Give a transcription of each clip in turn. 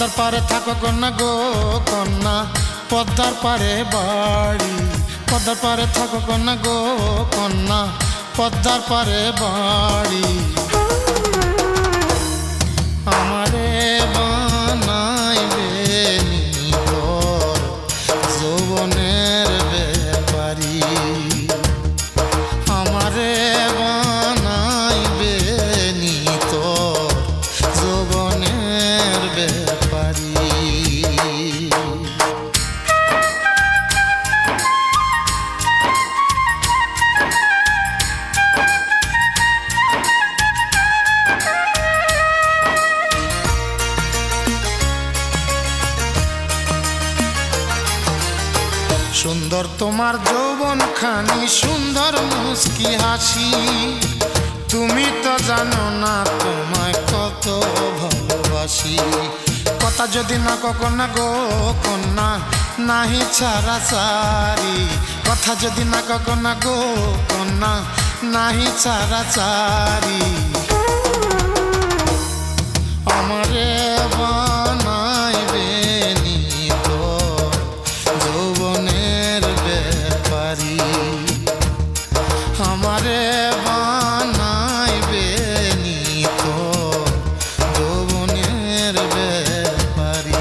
পদ্মার পারে থাকো কন্যা গো কন্যা, পদ্মার পারে বাড়ি। পদ্মার পারে থাকো কন্যা গো কন্যা, পদ্মার পারে বাড়ি। আমারে বানাইবে তোর যৌবনের ব্যাপারী। আমারে বানাইবে তোর যৌবনের ব্যাপারী। সুন্দর তোমার যৌবন খানি, সুন্দর মুস্কি হাসি। তুমি তো জানো না তোমায় কত ভালোবাসি। কথা যদি না কন্যা গো কন্যা, নাহি ছাড়া চারি। কথা যদি না কন্যা গো কন্যা, নাহি ছাড়া চারি। আমারে বানাইবে তোর যৌবনের ব্যাপারী। আমারে বানাইবে তোর যৌবনের ব্যাপারী।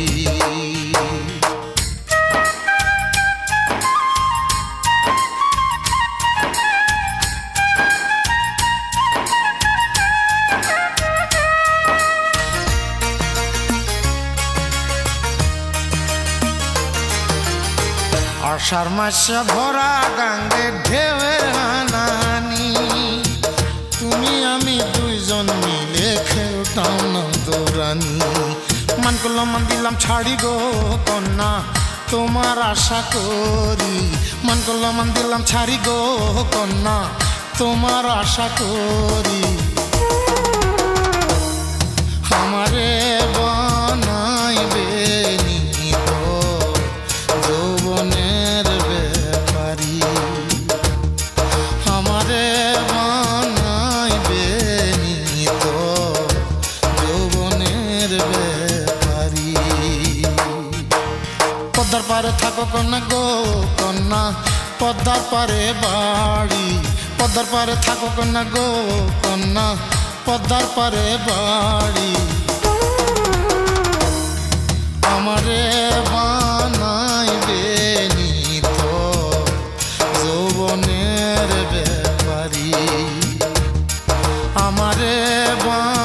আষাঢ় মাসে ভরা গাঙ্গে ঢেউয়ের হানাহানি। তুমি আমি দুইজন মিলে খেলতাম নৌদৌড়ানি। মান করলাম মান দিলাম ছাড়ি গো কন্যা, তোমার আশা করি। মান করলাম মান দিলাম ছাড়ি গো কন্যা, তোমার আশা করি। আমারে বানাইবে তোর যৌবনের ব্যাপারী। আমারে বানাইবে তোর যৌবনের ব্যাপারী। পদ্মার পারে থাকো কন্যা গো কন্যা, পদ্মার পারে বাড়ি। পদ্মার পারে থাকো কন্যা গো কন্যা, পদ্মার পারে বাড়ি। আমারে বানাইবে তোর যৌবনের ব্যাপারী। আমারে